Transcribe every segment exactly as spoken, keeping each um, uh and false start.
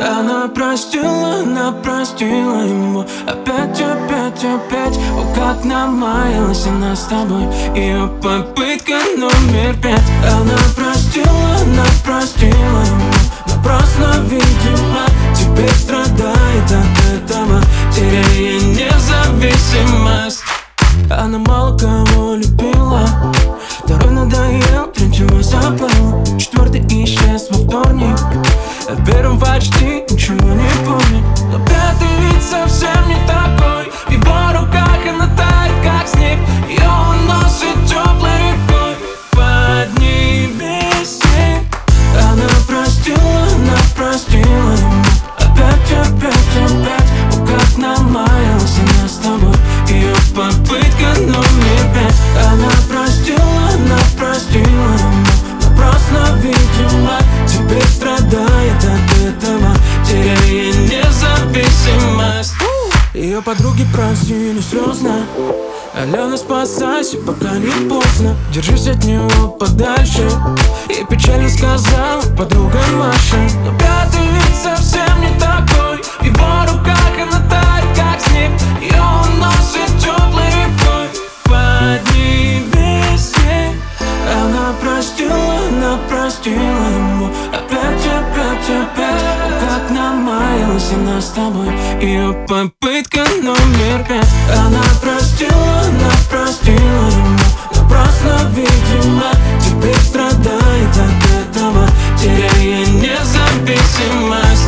Она простила, она простила ему. Опять, опять, опять. О, как намаялась она с тобой. Ее попытка номер пять. Она простила, она простила ему. Напрасно, видимо, теперь страдает от этого, теряя независимость. Она мало кого любила. Второй надоел, третьего забыл. Четвертый исчез во вторник. А в первом почти ничего не помнит. Но пятый ведь совсем не такой. В его руках она тает, как снег. Ее уносит теплой рекой. Подними снег. Она простила, она простила ему. Опять, опять, опять. О, как намаялась она с тобой. Ее попытка номер пять. Она простила, она простила ему. Напрасно, видимо, теперь страдает от этого, теряя независимость. Ее подруги просили слезно: Алена, спасайся, пока не поздно. Держись от него подальше. И печально сказала подруга Маша. Но пятый ведь совсем не такой. В его руках она тает, как снег. Ее уносит теплой рекой. Подними снег. Она простила, она простила ему. Опять, опять, опять. О, как намаялась она с тобой. Ее попытка номер пять. Она простила, она простила ему. Напрасно, видимо, теперь страдает от этого, теряя независимость.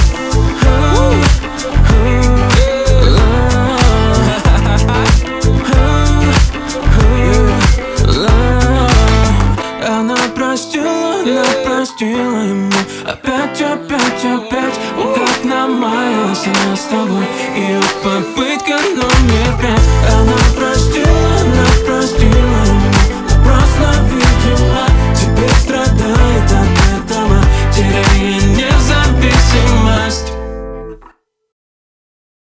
Она простила, она простила ему. Опять, опять, опять. О, как намаялась она с тобой. Ее попытка номер пять.